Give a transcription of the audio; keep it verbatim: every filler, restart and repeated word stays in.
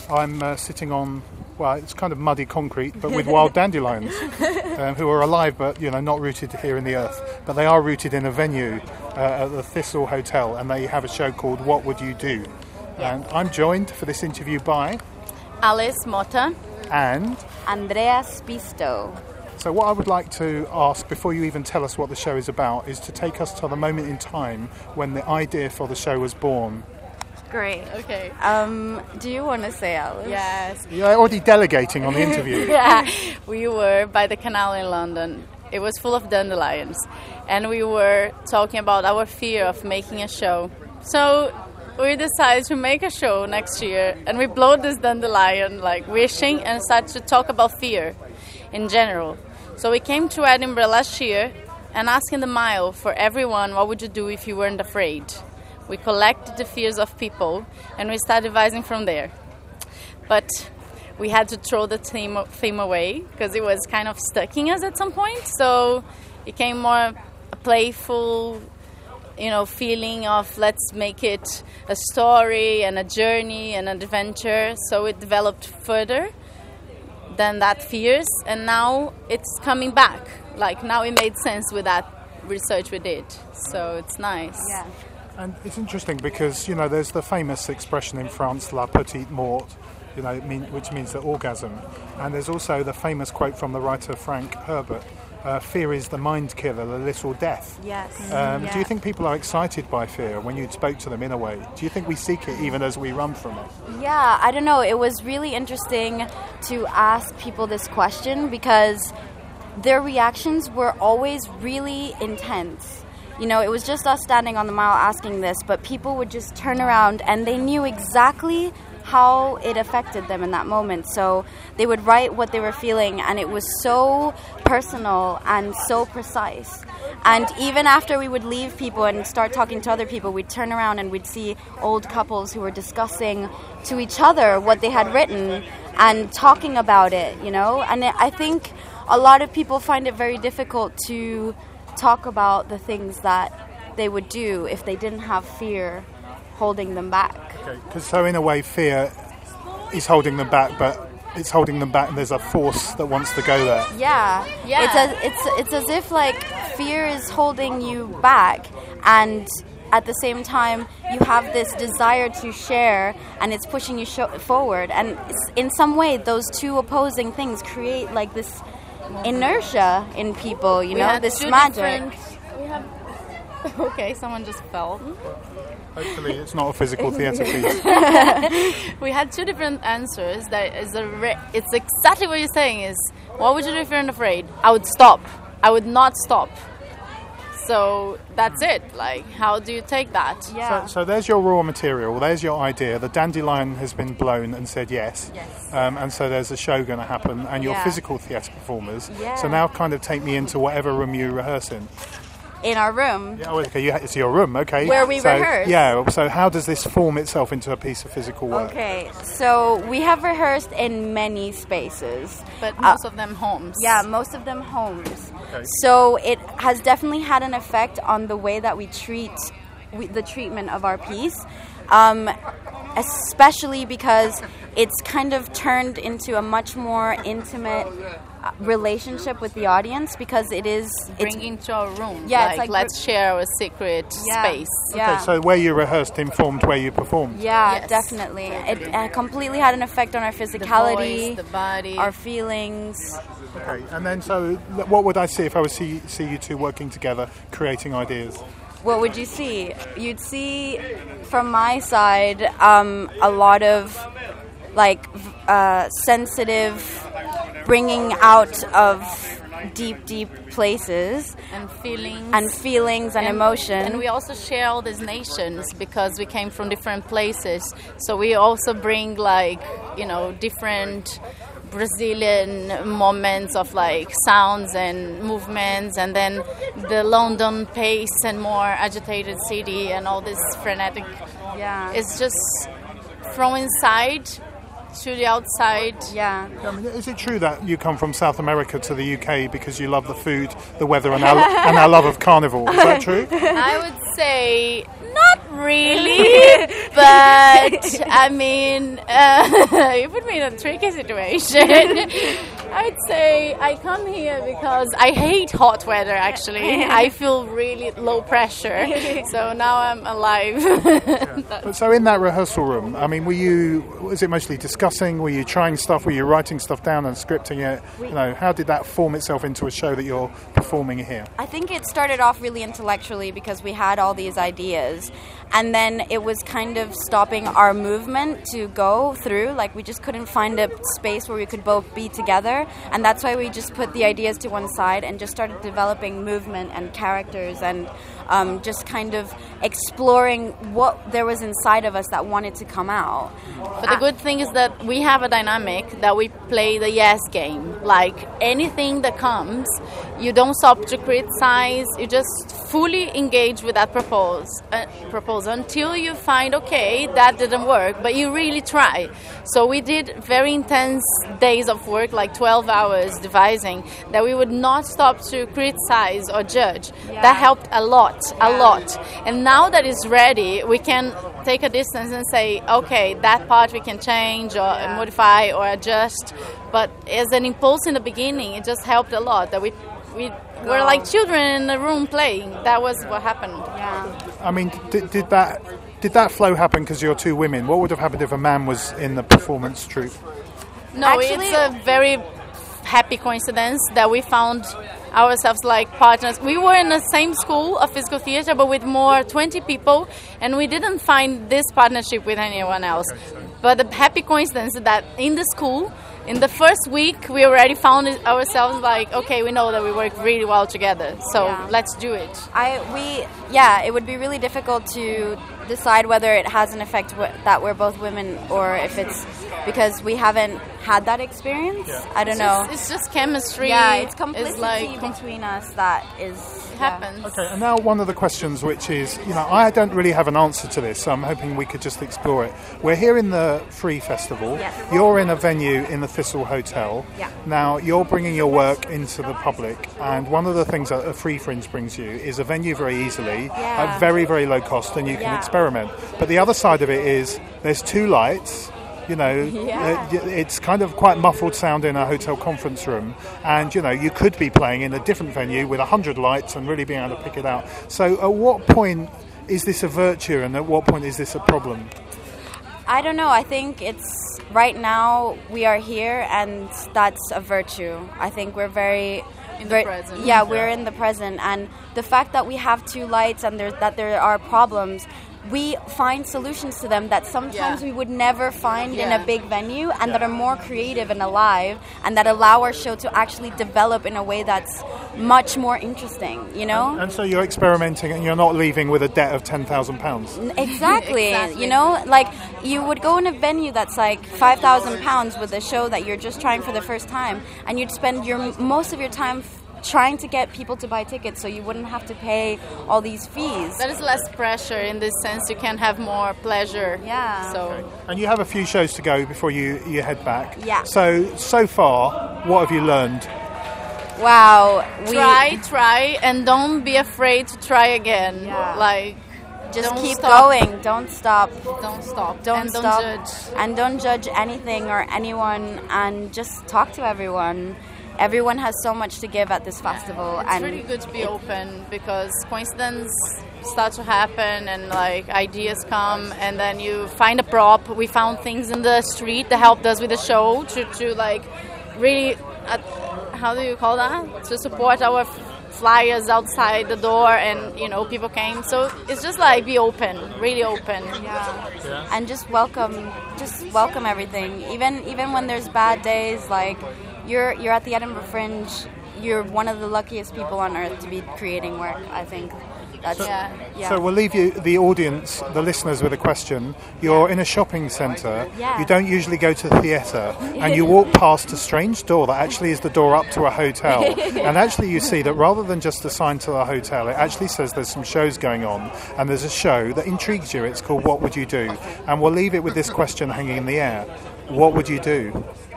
I'm uh, sitting on, well, it's kind of muddy concrete, but with wild dandelions, um, who are alive, but you know, not rooted here in the earth. But they are rooted in a venue uh, at the Thistle Hotel, and they have a show called What Would You Do? Yeah. And I'm joined for this interview by Alice Mota and Andrea Spisto. So what I would like to ask, before you even tell us what the show is about, is to take us to the moment in time when the idea for the show was born. Great. Okay. Um, do you want to say, Alice? Yes. You're already delegating on the interview. Yeah. We were by the canal in London. It was full of dandelions. And we were talking about our fear of making a show. So we decided to make a show next year. And we blew this dandelion, like wishing, and started to talk about fear in general. So we came to Edinburgh last year and asking the mile for everyone, what would you do if you weren't afraid? We collected the fears of people and we started devising from there. But we had to throw the theme, theme away because it was kind of stuck in us at some point. So it became more a playful, you know, feeling of let's make it a story and a journey and an adventure. So it developed further than that fears, and now it's coming back. Like now it made sense with that research we did. So it's nice. Yeah. And it's interesting because, you know, there's the famous expression in France, la petite mort, you know, mean, which means the orgasm. And there's also the famous quote from the writer Frank Herbert, uh, fear is the mind killer, the little death. Yes. Um, yeah. Do you think people are excited by fear when you spoke to them in a way? Do you think we seek it even as we run from it? Yeah, I don't know. It was really interesting to ask people this question because their reactions were always really intense. You know, it was just us standing on the mile asking this, but people would just turn around and they knew exactly how it affected them in that moment. So they would write what they were feeling, and it was so personal and so precise. And even after we would leave people and start talking to other people, we'd turn around and we'd see old couples who were discussing to each other what they had written and talking about it, you know? And I think a lot of people find it very difficult to talk about the things that they would do if they didn't have fear holding them back. Okay, 'cause so in a way fear is holding them back, but it's holding them back and there's a force that wants to go there. Yeah, Yeah. It's as, it's it's as if like fear is holding you back, and at the same time you have this desire to share, and it's pushing you sh- forward. And it's, in some way, those two opposing things create like this inertia in people. You We know, had this two magic. different- We have. Okay, someone just fell. Hopefully it's not a physical theatre piece. We had two different answers. That is a re- it's exactly what you're saying. Is what would you do if you're afraid? I would stop. I would not stop. So that's it. Like, how do you take that? Yeah. So, so there's your raw material, there's your idea. The dandelion has been blown and said yes. Yes. Um, and so there's a show going to happen, and your Yeah. physical theatre performers. Yeah. So now kind of take me into whatever room you rehearse in. In our room. Yeah, oh, okay, you, it's your room, okay. Where we so, rehearse. Yeah, so how does this form itself into a piece of physical work? Okay, so we have rehearsed in many spaces. But Uh, most of them homes. Yeah, most of them homes. Okay. So it has definitely had an effect on the way that we treat we, the treatment of our piece, um, especially because it's kind of turned into a much more intimate uh, relationship with the audience, because it is it's, Bringing to our room. Yeah, like, it's like let's share our secret yeah, space. Yeah. Okay, so where you rehearsed informed where you performed. Yeah, Yes, definitely. totally. It uh, completely had an effect on our The physicality, voice, the body. our feelings. Okay, and then so what would I see if I would see see you two working together, creating ideas? What would you see? You'd see, from my side, um, a lot of like v- uh, sensitive bringing out of deep, deep places and feelings. and feelings and, emotion. And we also share all these nations because we came from different places. So we also bring like, you know, different Brazilian moments of like sounds and movements, and then the London pace and more agitated city and all this frenetic. yeah. It's just from inside to the outside. yeah. I mean, is it true that you come from South America to the U K because you love the food, the weather, and our, and our love of carnival? Is that true? I would say not really, but I mean, uh, you put me in a tricky situation. I'd say I come here because I hate hot weather, actually. I feel really low pressure, so now I'm alive. Yeah. So in that rehearsal room, I mean, were you, was it mostly discussing, were you trying stuff, were you writing stuff down and scripting it? We, you know, how did that form itself into a show that you're performing here? I think it started off really intellectually because we had all these ideas, and then it was kind of stopping our movement to go through. Like, we just couldn't find a space where we could both be together, and that's why we just put the ideas to one side and just started developing movement and characters and um, just kind of exploring what there was inside of us that wanted to come out. But the good thing is that we have a dynamic that we play the yes game. Like, anything that comes, you don't stop to criticize, you just fully engage with that propose, uh, proposal until you find, okay, that didn't work, but you really try. So we did very intense days of work, like twelve hours devising, that we would not stop to criticize or judge. Yeah. That helped a lot, a yeah. lot. And now that it's ready, we can take a distance and say, okay, that part we can change or yeah. modify or adjust. But as an impulse in the beginning, it just helped a lot. That we we were like children in a room playing. That was what happened. Yeah. I mean, did, did that did that flow happen because you're two women? What would have happened if a man was in the performance troupe? No, Actually, it's a very happy coincidence that we found ourselves like partners. We were in the same school of physical theater, but with more twenty people, and we didn't find this partnership with anyone else. But the happy coincidence that in the school, in the first week, we already found ourselves like, okay, we know that we work really well together, so yeah. let's do it. I we yeah, it would be really difficult to decide whether it has an effect w- that we're both women or if it's because we haven't had that experience. Yeah. I don't it's know. Just, it's just chemistry. Yeah, it's complicity like, between us that is it yeah. happens. Okay, and now one of the questions, which is, you know, I don't really have an answer to this, so I'm hoping we could just explore it. We're here in the Free Festival. Yes. You're in a venue in the Thistle Hotel. Yeah. Now, you're bringing your work into the public, and one of the things that a Free Fringe brings you is a venue very easily, yeah. at very, very low cost, and you can yeah. experiment. But the other side of it is there's two lights. You know, yeah. it, it's kind of quite muffled sound in a hotel conference room, and you know, you could be playing in a different venue with a hundred lights and really being able to pick it out. So, at what point is this a virtue, and at what point is this a problem? I don't know. I think it's right now we are here, and that's a virtue. I think we're very. In the very, present. Yeah, we're in the present, and the fact that we have two lights and there, that there are problems. We find solutions to them that sometimes yeah. we would never find yeah. in a big venue, and yeah. that are more creative and alive, and that allow our show to actually develop in a way that's much more interesting, you know? And, and so you're experimenting, and you're not leaving with a debt of ten thousand pounds. Exactly. exactly. You know, like, you would go in a venue that's like five thousand pounds with a show that you're just trying for the first time, and you'd spend your most of your time f- trying to get people to buy tickets so you wouldn't have to pay all these fees. There is less pressure in this sense. You can have more pleasure. Yeah. So. Okay. And you have a few shows to go before you, you head back. Yeah. So, so far, what have you learned? Wow. We Try, try, and don't be afraid to try again. Yeah. Like, just don't keep stop. going. Don't stop. Don't stop. Don't and stop. Don't judge. And don't judge anything or anyone, and just talk to everyone. Everyone has so much to give at this festival. It's and really good to be open because coincidence start to happen and like ideas come, and then you find a prop. We found things in the street that helped us with the show to, to like really, uh, how do you call that? To support our f- flyers outside the door, and you know, people came. So it's just like be open, really open. Yeah. Yeah. And just welcome, just welcome everything. Even even when there's bad days, like. You're you're at the Edinburgh Fringe. You're one of the luckiest people on earth to be creating work. I think that's so, yeah. yeah. So we'll leave you, the audience, the listeners, with a question. You're in a shopping centre. Yeah. You don't usually go to the theatre, and you walk past a strange door that actually is the door up to a hotel. And actually, you see that rather than just a sign to a hotel, it actually says there's some shows going on, and there's a show that intrigues you. It's called What Would You Do? And we'll leave it with this question hanging in the air: what would you do?